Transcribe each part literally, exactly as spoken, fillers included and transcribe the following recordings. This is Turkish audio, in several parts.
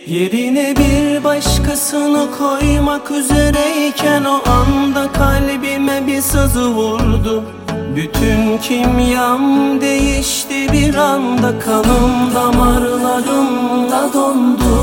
Yerine bir başkasını koymak üzereyken o anda kalbime bir sızı vurdu. Bütün kimyam değişti bir anda, kanım damarlarımda dondu.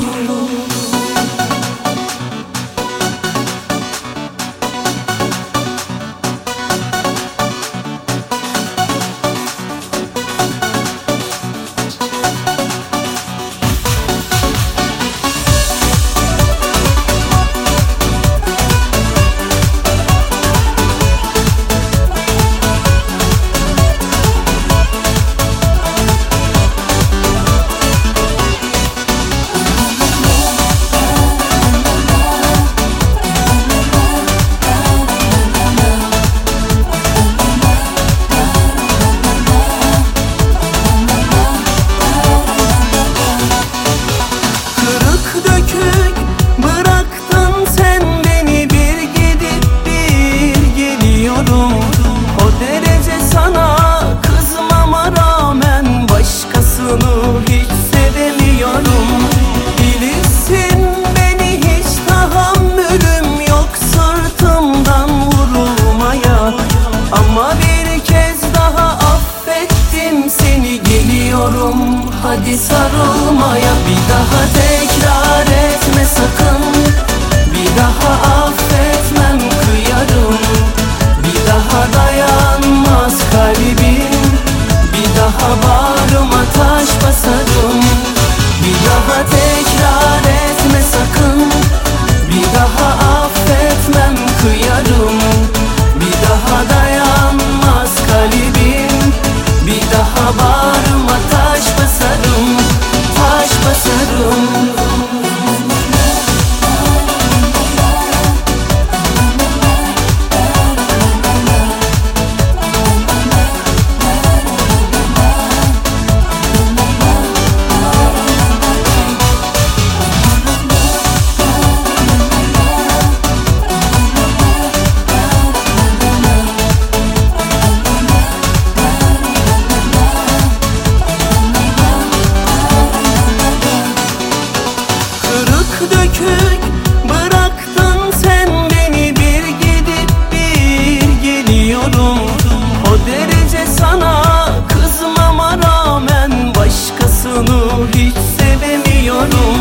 Hiç sevemiyorum. Bilirsin beni, hiç tahammülüm yok sırtımdan vurulmaya. Ama bir kez daha affettim seni, geliyorum hadi sarılmaya. Bir daha tekrar etme sakın, bir daha affetmem kıyarım. Bir daha dayanmaz kalbim, bir daha bağrıma taş basarım. Bir daha tekrar etme sakın, bir daha affetmem kıyarım. Bir daha dayanmaz kalbim, bir daha bağrıma taş basarım. Taş basarım. Dökük bıraktın sen beni, bir gidip bir geliyorum. O derece sana kızmama rağmen başkasını hiç sevemiyorum.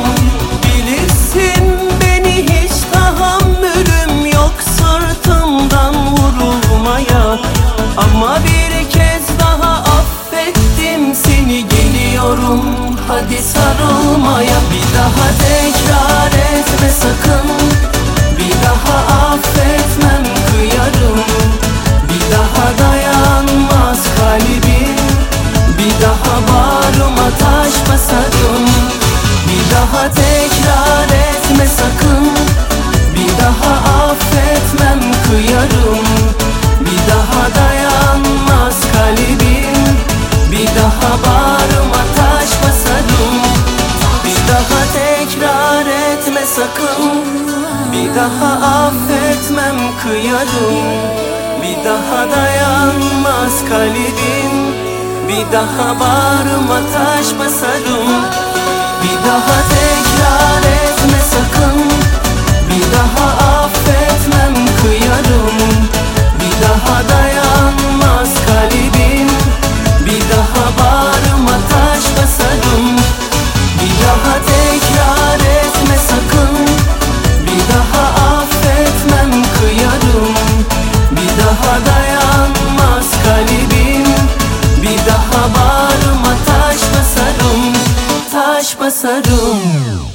Bilirsin beni, hiç tahammülüm yok sırtımdan vurulmaya. Ama bir kez daha affettim seni, geliyorum hadi sarılmaya. Bir daha tekrar etme sakın, bir daha affetmem kıyarım. Bir daha dayanmaz kalbim, bir daha bağrıma taş basarım. Bir daha tekrar etme sakın, bir daha affetmem kıyarım. Bir daha dayanmaz kalbim, bir daha bağrıma taş basarım. Bir daha tekrar etme sakın, bir daha affetmem kıyarım. Bir daha dayanmaz kalbim, bir daha bağrıma taş basarım. Bir daha tekrar etme sakın, bir daha affetmem kıyarım. Bir daha dayanmaz kalbim, bir daha bağrıma taş basarım. Bir daha tekrar etme sakın, bir daha affetmem kıyarım. Bir daha dayanmaz kalbim, bir daha bağrıma taş basarım. Taş basarım.